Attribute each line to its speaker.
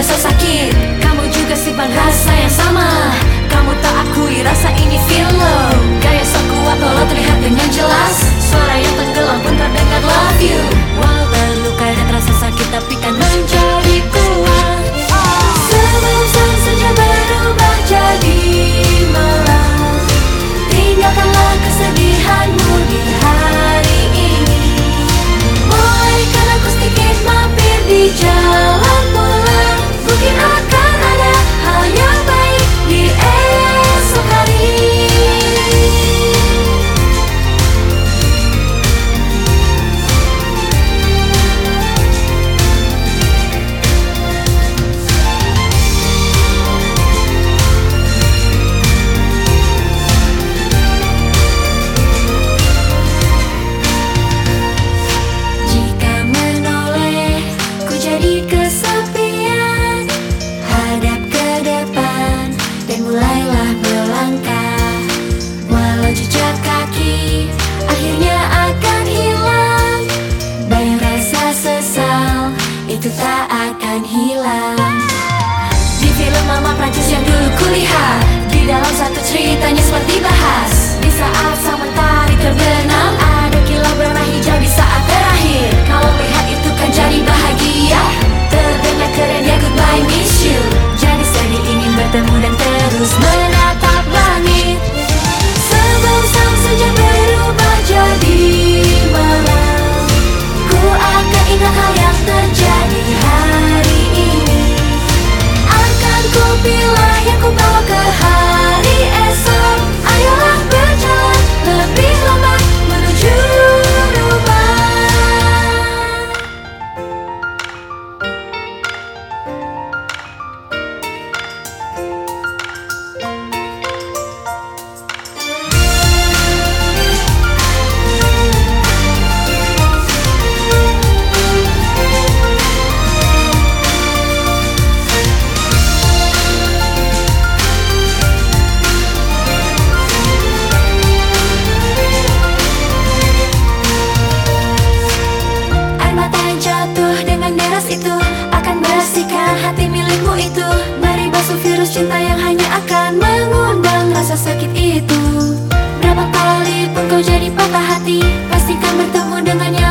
Speaker 1: rasa sakit, kamu juga simpan rasa yang sama. Kamu tak akui rasa ini feel low. Gaya sok kuat walau terlihat dengan jelas, suara yang tenggelam pun terdengar love you. Walau terluka dan rasa sakit tapi kan menjadi kuat. Sebesar saja berubah jadi malam. Tinggalkanlah kesedihanmu di hari ini. Bolehkan aku sedikit mampir di jalan pulang. Mungkin akan ada hal yang baik di esok hari. Jika menoleh ku jadi kesepian, hadap ke depan dan mulailah melangkah. Walau jejak kaki akhirnya akan hilang, bayang rasa sesal itu tak akan hilang. Di film lama Prancis yang dulu kulihat, di dalam satu ceritanya seperti bahas, di saat sang mentari terbenam, ada kilau berwarna hijau di saat terakhir. Kalau melihat itu kan jadi bahagia, terdengar keren ya goodbye miss you. Jadi sedih ingin bertemu dan terus menatap langit. Sebesar saja berubah jadi malam, ku akan ingat hal yang terjadi hari ini. Akan ku pilih yang ku bawa ke hari esok. Ayolah berjalan lebih lambat menuju rumah. Air mata yang jatuh dengan deras itu akan bersihkan hati milikmu itu. Mari basuh virus cinta yang hanya akan mengundang rasa sakit itu. Berapa kali pun kau jadi patah hati, pastikan bertemu dengannya